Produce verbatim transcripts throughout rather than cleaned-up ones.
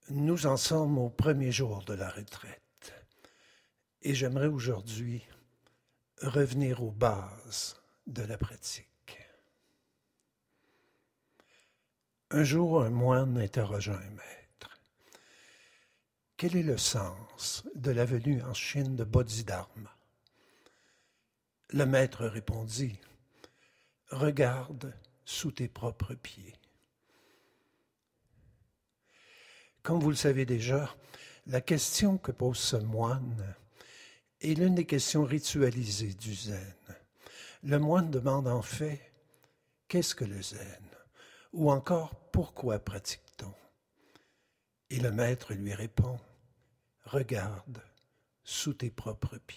Nous en sommes au premier jour de la retraite et j'aimerais aujourd'hui revenir aux bases de la pratique. Un jour, un moine interrogea un maître. Quel est le sens de la venue en Chine de Bodhidharma? Le maître répondit, « Regarde sous tes propres pieds. » Comme vous le savez déjà, la question que pose ce moine est l'une des questions ritualisées du zen. Le moine demande en fait « Qu'est-ce que le zen ?» ou encore « Pourquoi pratique-t-on ?» Et le maître lui répond « Regarde sous tes propres pieds. »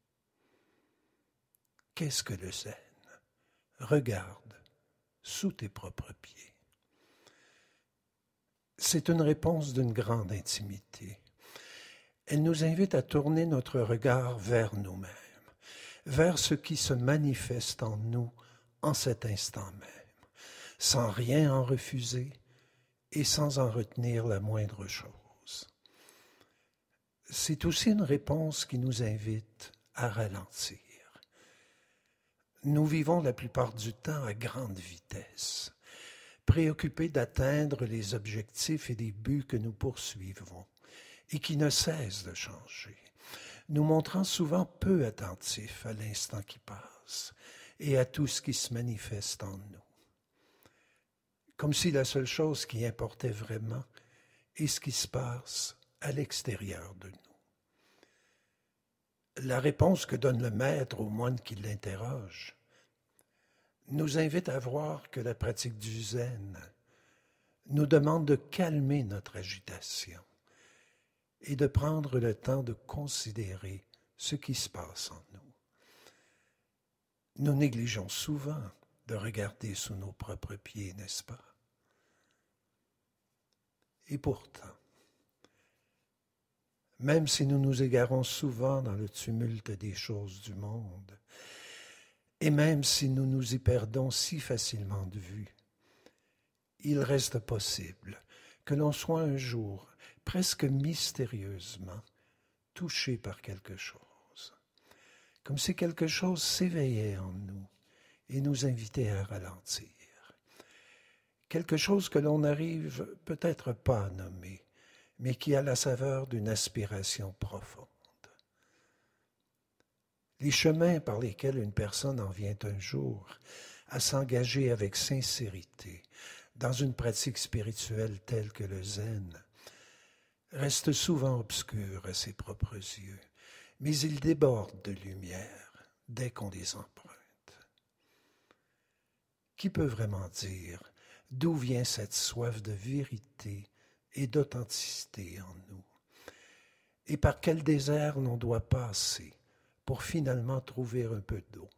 Qu'est-ce que le zen? Regarde sous tes propres pieds. C'est une réponse d'une grande intimité. Elle nous invite à tourner notre regard vers nous-mêmes, vers ce qui se manifeste en nous en cet instant même, sans rien en refuser et sans en retenir la moindre chose. C'est aussi une réponse qui nous invite à ralentir. Nous vivons la plupart du temps à grande vitesse, préoccupés d'atteindre les objectifs et les buts que nous poursuivons et qui ne cessent de changer, nous montrant souvent peu attentifs à l'instant qui passe et à tout ce qui se manifeste en nous. Comme si la seule chose qui importait vraiment est ce qui se passe à l'extérieur de nous. La réponse que donne le maître au moine qui l'interroge nous invite à voir que la pratique du zen nous demande de calmer notre agitation et de prendre le temps de considérer ce qui se passe en nous. Nous négligeons souvent de regarder sous nos propres pieds, n'est-ce pas? Et pourtant, même si nous nous égarons souvent dans le tumulte des choses du monde, et même si nous nous y perdons si facilement de vue, il reste possible que l'on soit un jour, presque mystérieusement, touché par quelque chose, comme si quelque chose s'éveillait en nous et nous invitait à ralentir. Quelque chose que l'on n'arrive peut-être pas à nommer, mais qui a la saveur d'une aspiration profonde. Les chemins par lesquels une personne en vient un jour à s'engager avec sincérité dans une pratique spirituelle telle que le zen restent souvent obscurs à ses propres yeux, mais ils débordent de lumière dès qu'on les emprunte. Qui peut vraiment dire d'où vient cette soif de vérité et d'authenticité en nous? Et par quel désert l'on doit passer pour finalement trouver un peu d'eau?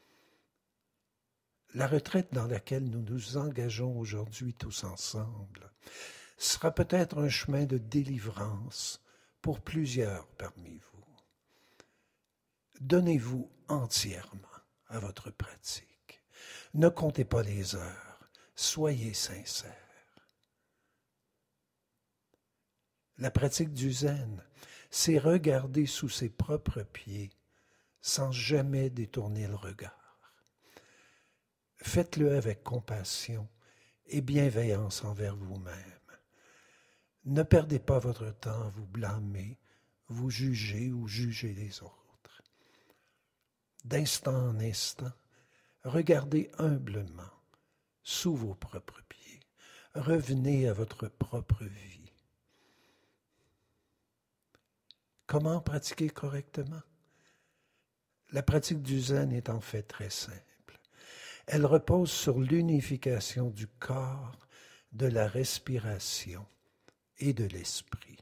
La retraite dans laquelle nous nous engageons aujourd'hui tous ensemble sera peut-être un chemin de délivrance pour plusieurs parmi vous. Donnez-vous entièrement à votre pratique. Ne comptez pas les heures. Soyez sincères. La pratique du zen, c'est regarder sous ses propres pieds sans jamais détourner le regard. Faites-le avec compassion et bienveillance envers vous-même. Ne perdez pas votre temps à vous blâmer, vous juger ou juger les autres. D'instant en instant, regardez humblement sous vos propres pieds. Revenez à votre propre vie. Comment pratiquer correctement? La pratique du zen est en fait très simple. Elle repose sur l'unification du corps, de la respiration et de l'esprit.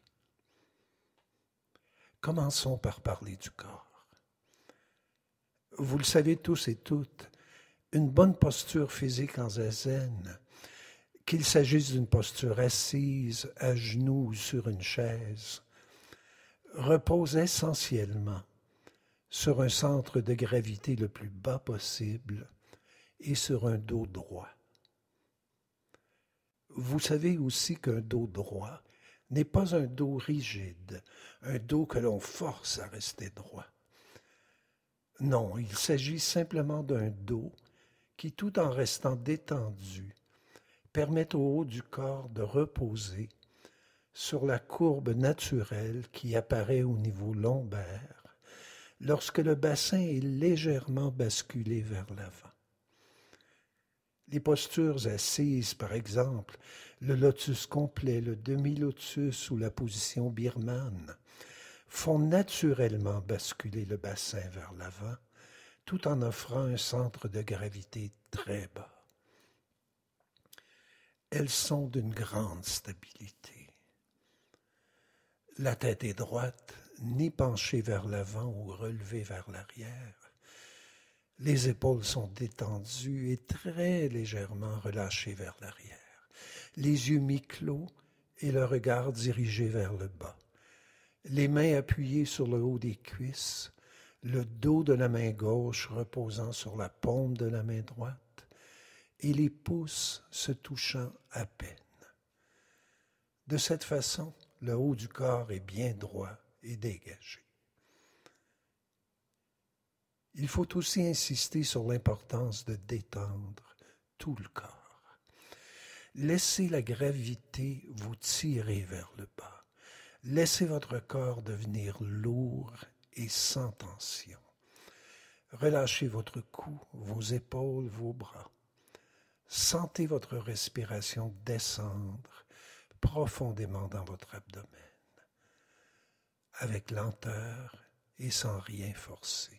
Commençons par parler du corps. Vous le savez tous et toutes, une bonne posture physique en zazen, qu'il s'agisse d'une posture assise, à genoux ou sur une chaise, repose essentiellement sur un centre de gravité le plus bas possible et sur un dos droit. Vous savez aussi qu'un dos droit n'est pas un dos rigide, un dos que l'on force à rester droit. Non, il s'agit simplement d'un dos qui, tout en restant détendu, permet au haut du corps de reposer sur la courbe naturelle qui apparaît au niveau lombaire lorsque le bassin est légèrement basculé vers l'avant. Les postures assises, par exemple, le lotus complet, le demi-lotus ou la position birmane, font naturellement basculer le bassin vers l'avant, tout en offrant un centre de gravité très bas. Elles sont d'une grande stabilité. La tête est droite, ni penchée vers l'avant ou relevée vers l'arrière. Les épaules sont détendues et très légèrement relâchées vers l'arrière. Les yeux mi-clos et le regard dirigé vers le bas. Les mains appuyées sur le haut des cuisses, le dos de la main gauche reposant sur la paume de la main droite et les pouces se touchant à peine. De cette façon, le haut du corps est bien droit et dégagé. Il faut aussi insister sur l'importance de détendre tout le corps. Laissez la gravité vous tirer vers le bas. Laissez votre corps devenir lourd et sans tension. Relâchez votre cou, vos épaules, vos bras. Sentez votre respiration descendre profondément dans votre abdomen, avec lenteur et sans rien forcer.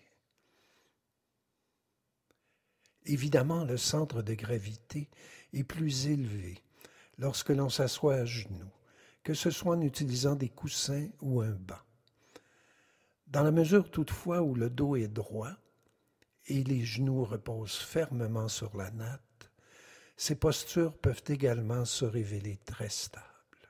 Évidemment, le centre de gravité est plus élevé lorsque l'on s'assoit à genoux, que ce soit en utilisant des coussins ou un banc. Dans la mesure toutefois où le dos est droit et les genoux reposent fermement sur la natte, ces postures peuvent également se révéler très stables.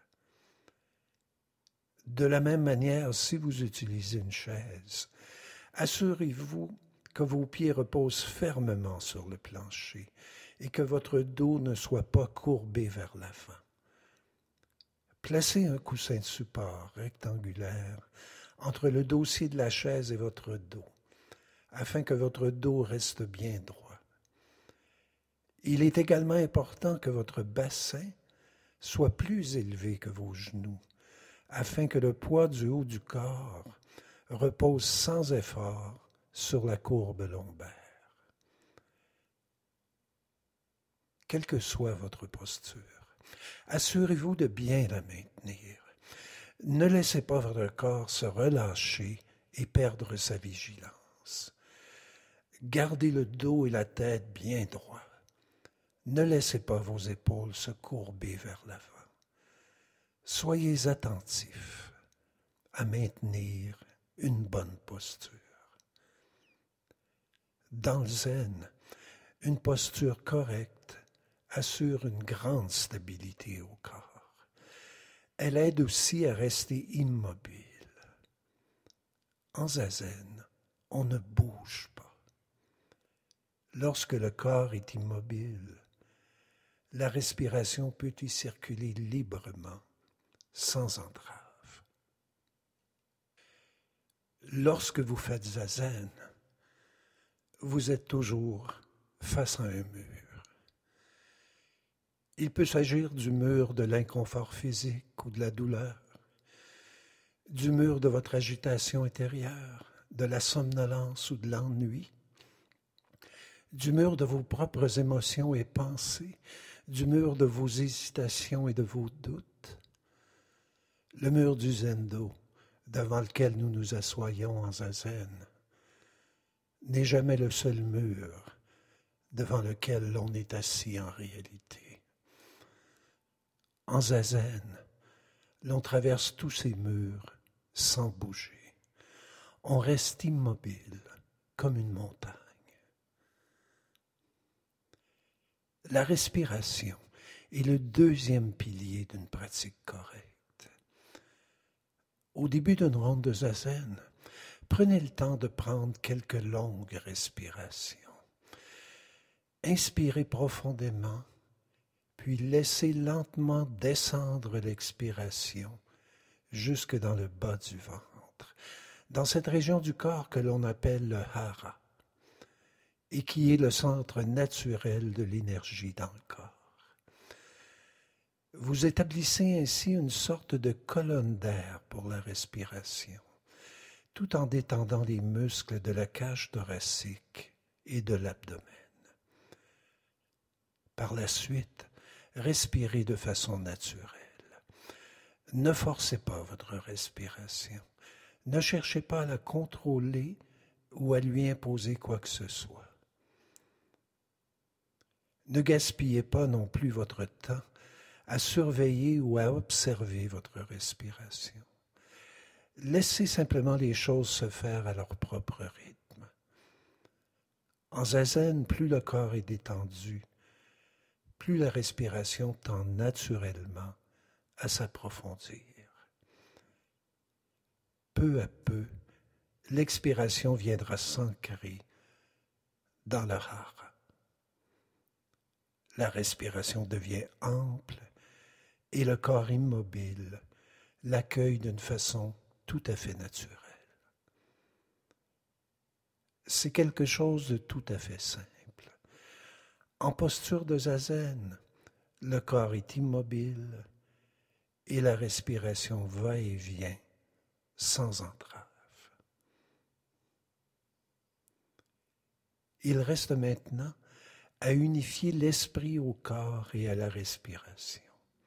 De la même manière, si vous utilisez une chaise, assurez-vous que vos pieds reposent fermement sur le plancher et que votre dos ne soit pas courbé vers l'avant. Placez un coussin de support rectangulaire entre le dossier de la chaise et votre dos, afin que votre dos reste bien droit. Il est également important que votre bassin soit plus élevé que vos genoux, afin que le poids du haut du corps repose sans effort sur la courbe lombaire. Quelle que soit votre posture, assurez-vous de bien la maintenir. Ne laissez pas votre corps se relâcher et perdre sa vigilance. Gardez le dos et la tête bien droits. Ne laissez pas vos épaules se courber vers l'avant. Soyez attentifs à maintenir une bonne posture. Dans le zen, une posture correcte assure une grande stabilité au corps. Elle aide aussi à rester immobile. En zazen, on ne bouge pas. Lorsque le corps est immobile, la respiration peut y circuler librement, sans entrave. Lorsque vous faites zazen, vous êtes toujours face à un mur. Il peut s'agir du mur de l'inconfort physique ou de la douleur, du mur de votre agitation intérieure, de la somnolence ou de l'ennui, du mur de vos propres émotions et pensées, du mur de vos hésitations et de vos doutes, le mur du zendo, devant lequel nous nous assoyons en zazen, n'est jamais le seul mur devant lequel l'on est assis en réalité. En zazen, l'on traverse tous ces murs sans bouger. On reste immobile comme une montagne. La respiration est le deuxième pilier d'une pratique correcte. Au début d'une ronde de zazen, prenez le temps de prendre quelques longues respirations. Inspirez profondément, puis laissez lentement descendre l'expiration jusque dans le bas du ventre, dans cette région du corps que l'on appelle le hara, et qui est le centre naturel de l'énergie dans le corps. Vous établissez ainsi une sorte de colonne d'air pour la respiration, tout en détendant les muscles de la cage thoracique et de l'abdomen. Par la suite, respirez de façon naturelle. Ne forcez pas votre respiration. Ne cherchez pas à la contrôler ou à lui imposer quoi que ce soit. Ne gaspillez pas non plus votre temps à surveiller ou à observer votre respiration. Laissez simplement les choses se faire à leur propre rythme. En zazen, plus le corps est détendu, plus la respiration tend naturellement à s'approfondir. Peu à peu, l'expiration viendra s'ancrer dans le hara. La respiration devient ample et le corps immobile l'accueille d'une façon tout à fait naturelle. C'est quelque chose de tout à fait simple. En posture de zazen, le corps est immobile et la respiration va et vient sans entrave. Il reste maintenant à unifier l'esprit au corps et à la respiration.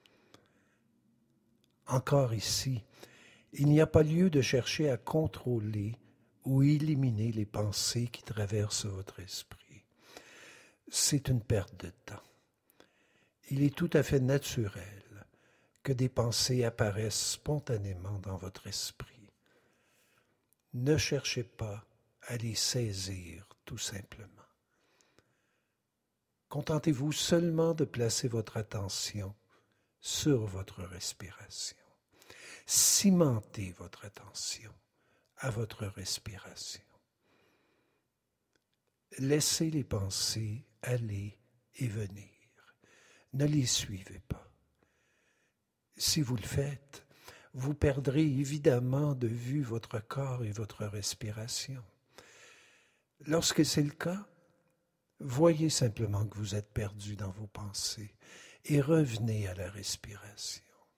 Encore ici, il n'y a pas lieu de chercher à contrôler ou éliminer les pensées qui traversent votre esprit. C'est une perte de temps. Il est tout à fait naturel que des pensées apparaissent spontanément dans votre esprit. Ne cherchez pas à les saisir, tout simplement. Contentez-vous seulement de placer votre attention sur votre respiration. Cimentez votre attention à votre respiration. Laissez les pensées aller et venir. Ne les suivez pas. Si vous le faites, vous perdrez évidemment de vue votre corps et votre respiration. Lorsque c'est le cas, voyez simplement que vous êtes perdu dans vos pensées et revenez à la respiration.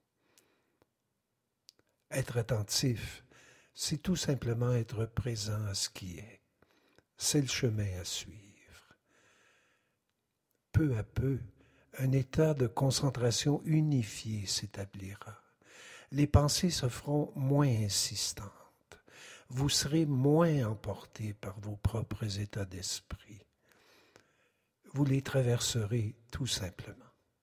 Être attentif, c'est tout simplement être présent à ce qui est. C'est le chemin à suivre. Peu à peu, un état de concentration unifié s'établira. Les pensées se feront moins insistantes. Vous serez moins emporté par vos propres états d'esprit. Vous les traverserez tout simplement.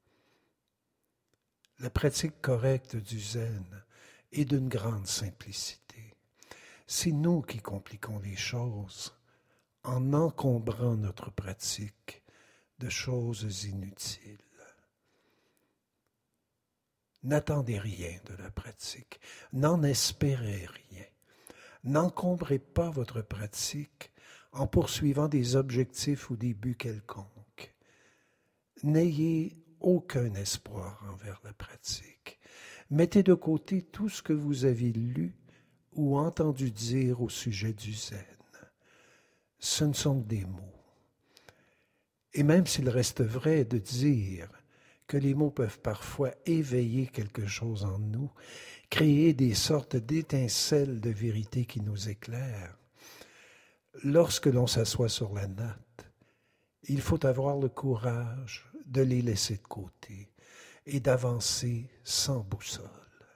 La pratique correcte du zen est d'une grande simplicité. C'est nous qui compliquons les choses en encombrant notre pratique de choses inutiles. N'attendez rien de la pratique, n'en espérez rien. N'encombrez pas votre pratique en poursuivant des objectifs ou des buts quelconques. N'ayez aucun espoir envers la pratique. Mettez de côté tout ce que vous avez lu ou entendu dire au sujet du zen. Ce ne sont que des mots. Et même s'il reste vrai de dire que les mots peuvent parfois éveiller quelque chose en nous, créer des sortes d'étincelles de vérité qui nous éclairent, lorsque l'on s'assoit sur la natte, il faut avoir le courage de les laisser de côté et d'avancer sans boussole.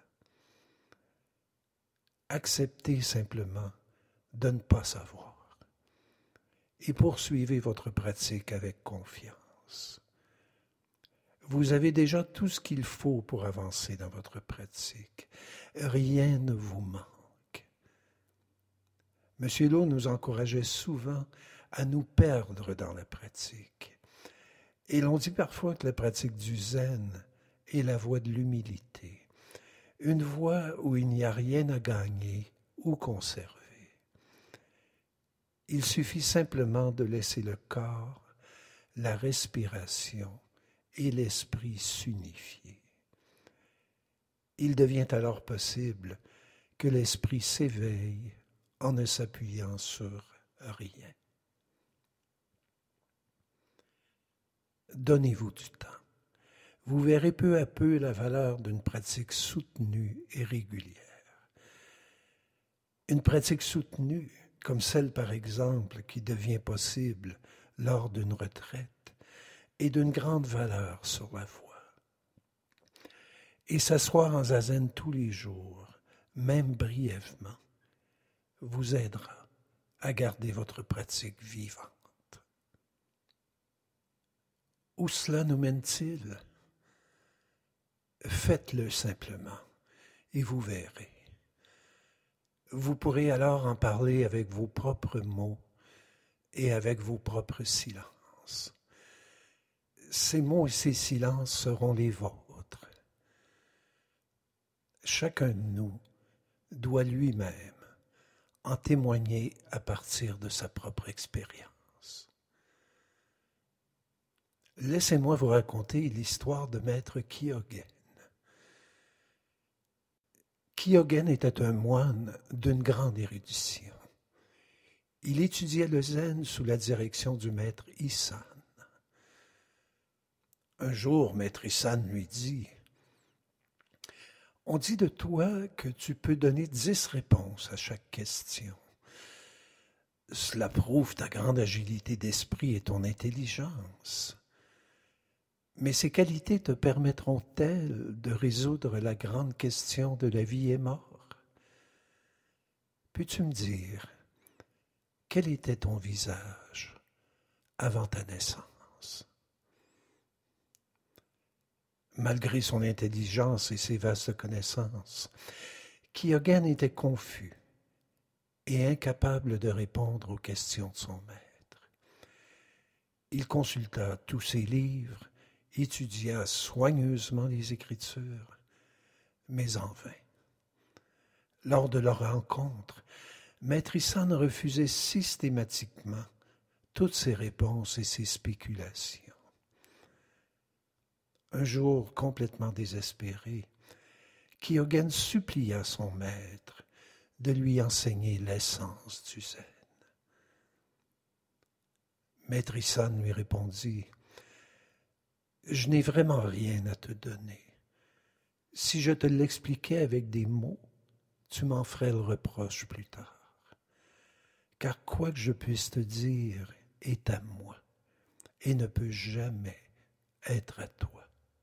Acceptez simplement de ne pas savoir et poursuivez votre pratique avec confiance. Vous avez déjà tout ce qu'il faut pour avancer dans votre pratique. Rien ne vous manque. M. Lo nous encourageait souvent à nous perdre dans la pratique. Et l'on dit parfois que la pratique du zen est la voie de l'humilité, une voie où il n'y a rien à gagner ou conserver. Il suffit simplement de laisser le corps, la respiration et l'esprit s'unifier. Il devient alors possible que l'esprit s'éveille en ne s'appuyant sur rien. Donnez-vous du temps. Vous verrez peu à peu la valeur d'une pratique soutenue et régulière. Une pratique soutenue, comme celle par exemple qui devient possible lors d'une retraite, est d'une grande valeur sur la voie. Et s'asseoir en zazen tous les jours, même brièvement, vous aidera à garder votre pratique vivante. Où cela nous mène-t-il? Faites-le simplement et vous verrez. Vous pourrez alors en parler avec vos propres mots et avec vos propres silences. Ces mots et ces silences seront les vôtres. Chacun de nous doit lui-même en témoigner à partir de sa propre expérience. Laissez-moi vous raconter l'histoire de Maître Kyogen. Kyogen était un moine d'une grande érudition. Il étudiait le zen sous la direction du maître Issan. Un jour, maître Issan lui dit « On dit de toi que tu peux donner dix réponses à chaque question. Cela prouve ta grande agilité d'esprit et ton intelligence. Mais ces qualités te permettront-elles de résoudre la grande question de la vie et mort? Peux-tu me dire, quel était ton visage avant ta naissance? » Malgré son intelligence et ses vastes connaissances, Kyogen était confus et incapable de répondre aux questions de son maître. Il consulta tous ses livres, étudia soigneusement les Écritures, mais en vain. Lors de leur rencontre, Maître Issan refusait systématiquement toutes ses réponses et ses spéculations. Un jour, complètement désespéré, Kyogen supplia son maître de lui enseigner l'essence du zen. Maître Issan lui répondit « Je n'ai vraiment rien à te donner. Si je te l'expliquais avec des mots, tu m'en ferais le reproche plus tard. Car quoi que je puisse te dire est à moi et ne peut jamais être à toi. »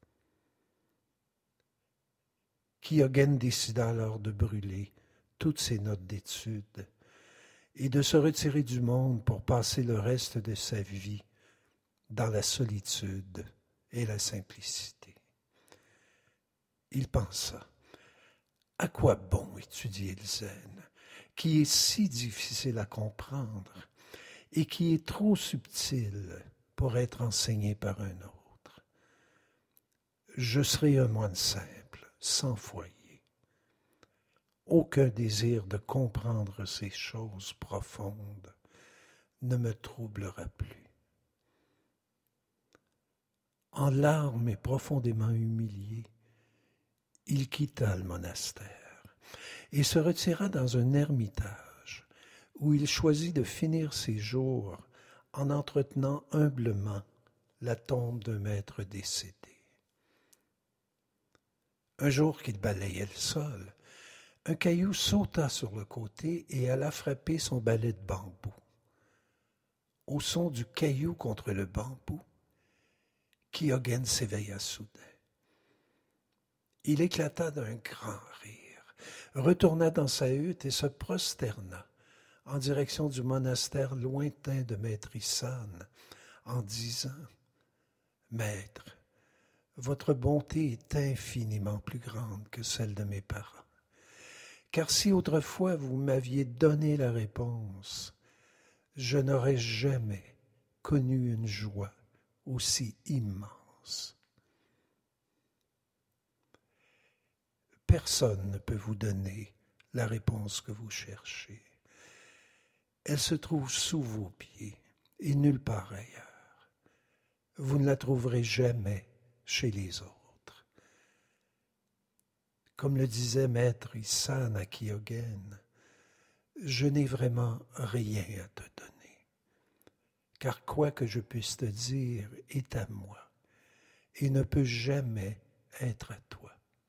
Kyogen décida alors de brûler toutes ses notes d'études et de se retirer du monde pour passer le reste de sa vie dans la solitude et la simplicité. Il pensa, à quoi bon étudier le zen, qui est si difficile à comprendre et qui est trop subtil pour être enseigné par un autre? Je serai un moine simple, sans foyer. Aucun désir de comprendre ces choses profondes ne me troublera plus. En larmes et profondément humilié, il quitta le monastère et se retira dans un ermitage où il choisit de finir ses jours en entretenant humblement la tombe d'un maître décédé. Un jour qu'il balayait le sol, un caillou sauta sur le côté et alla frapper son balai de bambou. Au son du caillou contre le bambou, Kyogen s'éveilla soudain. Il éclata d'un grand rire, retourna dans sa hutte et se prosterna en direction du monastère lointain de Maître Issan en disant « Maître, votre bonté est infiniment plus grande que celle de mes parents. Car si autrefois vous m'aviez donné la réponse, je n'aurais jamais connu une joie aussi immense. Personne ne peut vous donner la réponse que vous cherchez. Elle se trouve sous vos pieds et nulle part ailleurs. Vous ne la trouverez jamais chez les autres. Comme le disait Maître Issan Kyogen, je n'ai vraiment rien à te donner, car quoi que je puisse te dire est à moi et ne peut jamais être à toi.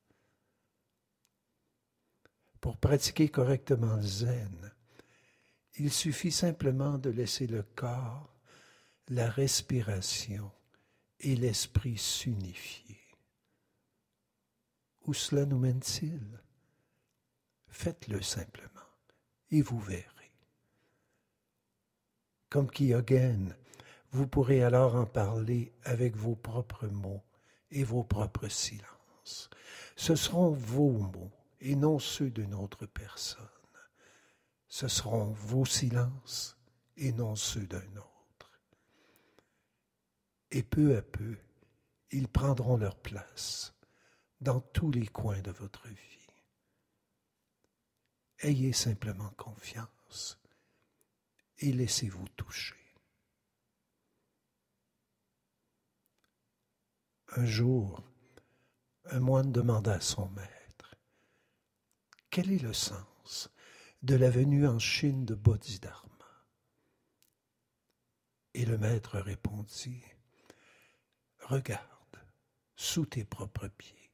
Pour pratiquer correctement le zen, il suffit simplement de laisser le corps, la respiration et l'esprit s'unifier. Où cela nous mène-t-il? Faites-le simplement et vous verrez. Comme Kyogen, vous pourrez alors en parler avec vos propres mots et vos propres silences. Ce seront vos mots et non ceux d'une autre personne. Ce seront vos silences et non ceux d'un autre. Et peu à peu, ils prendront leur place dans tous les coins de votre vie. Ayez simplement confiance et laissez-vous toucher. Un jour, un moine demanda à son maître, « Quel est le sens de la venue en Chine de Bodhidharma ?» Et le maître répondit, « Regarde sous tes propres pieds.